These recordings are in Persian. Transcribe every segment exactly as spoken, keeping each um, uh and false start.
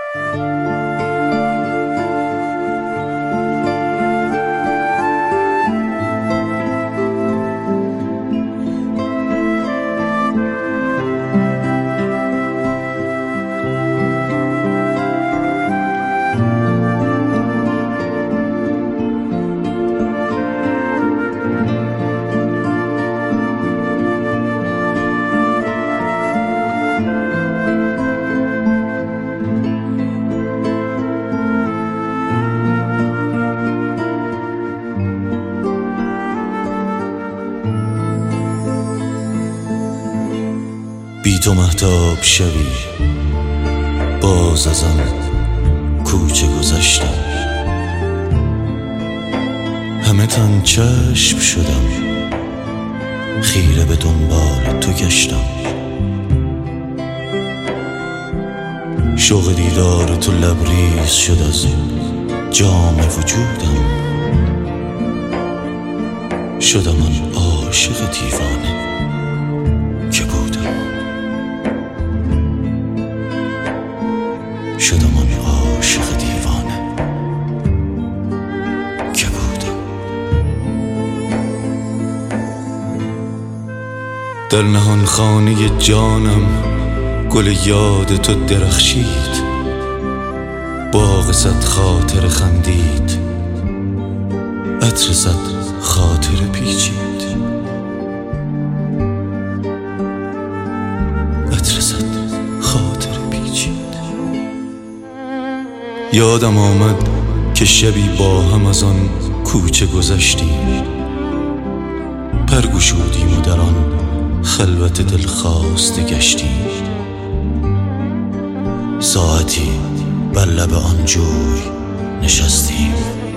بی تو مهتاب شبی باز از آن کوچه گذشتم، همه تن چشم شدم، خیره به دنبال تو گشتم. شوق دیدار تو لبریز شد از جام وجودم، شدم آن عاشق دیوانه که بودم، شدم آن عاشق دیوانه که بودم. در نهان خانه جانم گل یاد تو درخشید، باغ صد خاطر خندید، عطر صد خاطر پیچید، عطر صد خاطر پیچید. یادم آمد که شبی با هم از آن کوچه گذشتیم، پرگشودیم و در آن خلوت دلخواسته گشتیم، ساعتی بر لب آن جوی نشستیم.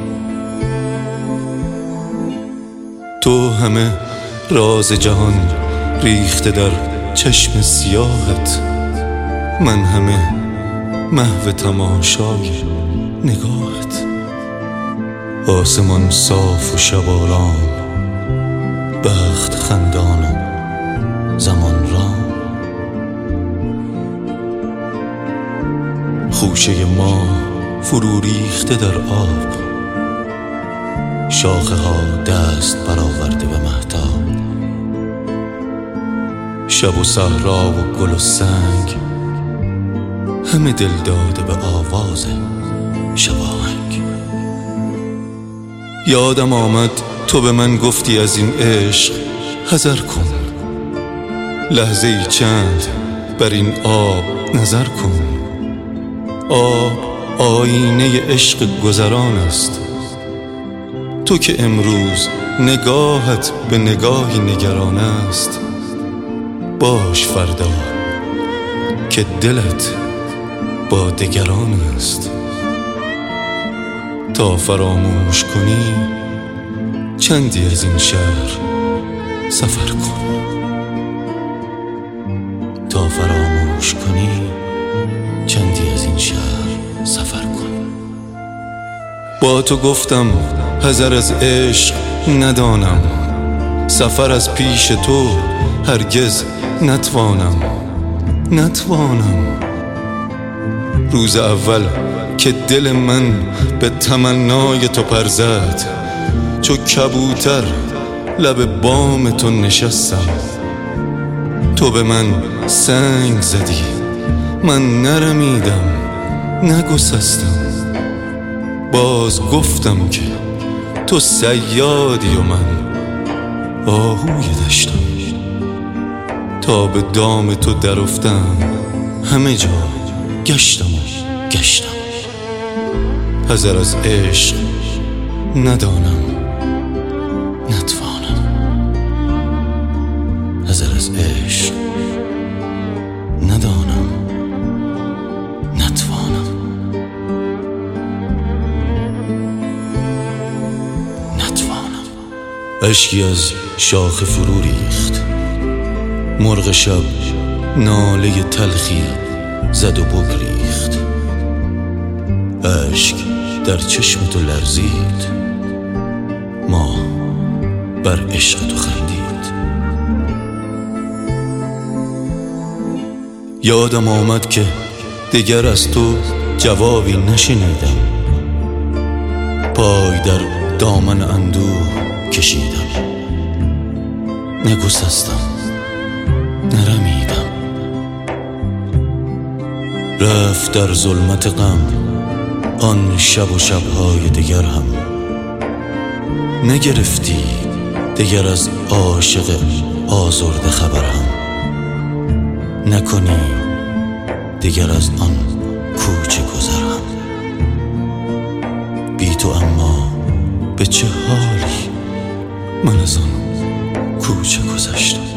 تو همه راز جهان ریخته در چشم سیاهت، من همه محو تماشای نگاهت. آسمان صاف و شب آرام، بخت خندان و زمان رام. خوشه ما فرو ریخته در آب، شاخه ها دست برآورده به مهتاب. شب و صحرا و گل و سنگ، همه دل داده به آواز شباهنگ. یادم آمد تو به من گفتی از این عشق حذر کن، لحظه ای چند بر این آب نظر کن. آب آینه عشق گذران است، تو که امروز نگاهت به نگاهی نگران است. باش فردا که دلت با دگران است. تا فراموش کنی چندی از این شهر سفر کن، تا فراموش کنی چندی از این شهر سفر کن. با تو گفتم حذر از عشق ندانم، سفر از پیش تو هرگز نتوانم نتوانم. روز اول که دل من به تمنای تو پر زد، چو کبوتر لب بام تو نشستم. تو به من سنگ زدی، من نرمیدم نگسستم. باز گفتم که تو صیادی و من آهوی دشتم. تا به دام تو در افتم، همه جا گشتم و گشتم. حذر از عشق ندانم نتوانم، حذر از عشق ندانم نتوانم نتوانم. اشکی از شاخ فرو ریخت، مرغ شب ناله تلخی زد و بگریخت. اشک در چشم تو لرزید، ما بر عشق تو خندید. یادم آمد که دگر از تو جوابی نشنیدم. پای در دامن اندوه کشیدم، نگسستم، نرمیدم. رفت در ظلمت غم آن شب و شبهای دیگر هم. نگرفتی دیگر از عاشق آزرده خبر هم. نکنی دیگر از آن کوچه گذر هم. بی تو اما به چه حالی من از آن کوچه گذشتم.